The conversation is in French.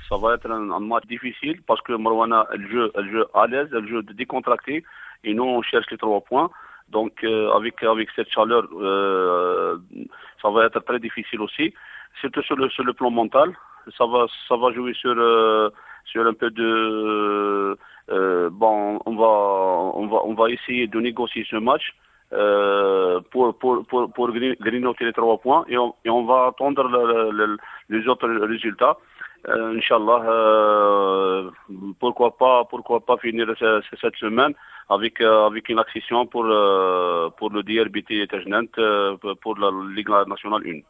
ça va être un match difficile parce que Marouane, elle joue à l'aise, elle joue décontracté et nous on cherche les 3 points. Donc avec cette chaleur, ça va être très difficile aussi, surtout sur le plan mental. Ça va jouer sur un peu de bon, on va essayer de négocier ce match pour grignoter les 3 points et on va attendre les autres résultats. Inch'Allah, pourquoi pas finir cette semaine avec une accession pour le DRBT Tajnant pour la Ligue nationale 1.